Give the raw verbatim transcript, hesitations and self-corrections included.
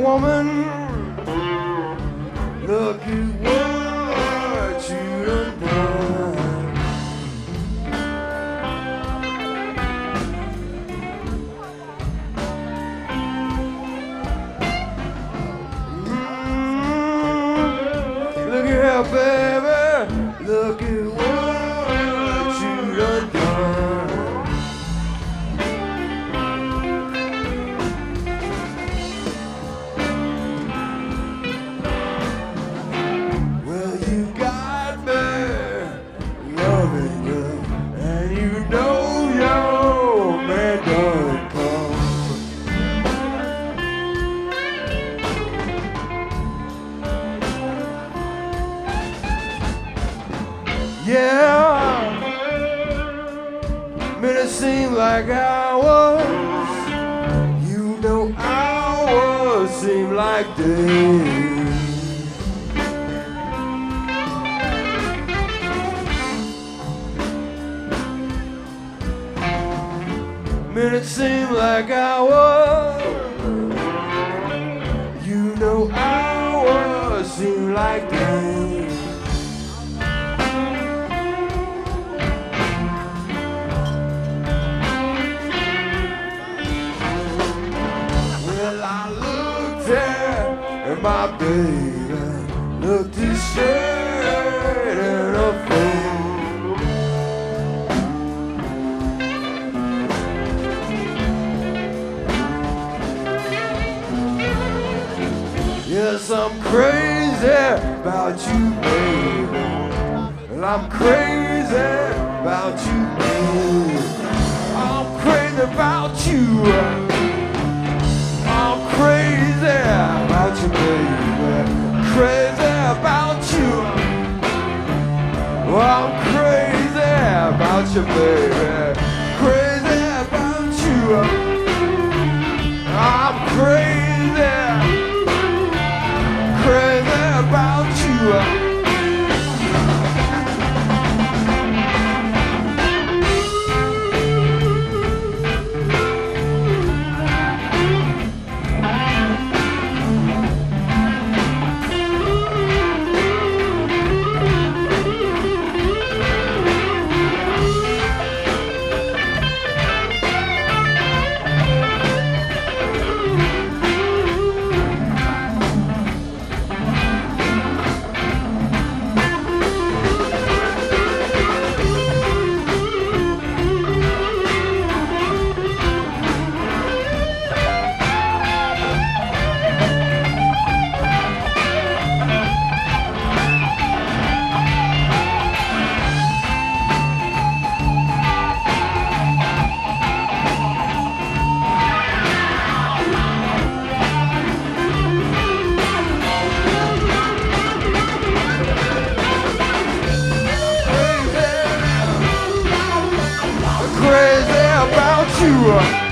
woman, look at what you done done. Mm, look at her, baby, look at what you done done. Yeah, made it seem like hours. You know hours seem like days. Made it seem like hours. You know hours seem like days. And my baby looked as straight in her face. Yes, I'm crazy about you, baby. And I'm crazy about you, baby. I'm crazy about you. I'm crazy about you, baby. Crazy about you. Oh, I'm crazy about you, baby. Crazy about you. I'm crazy. Crazy about you. Crazy about you.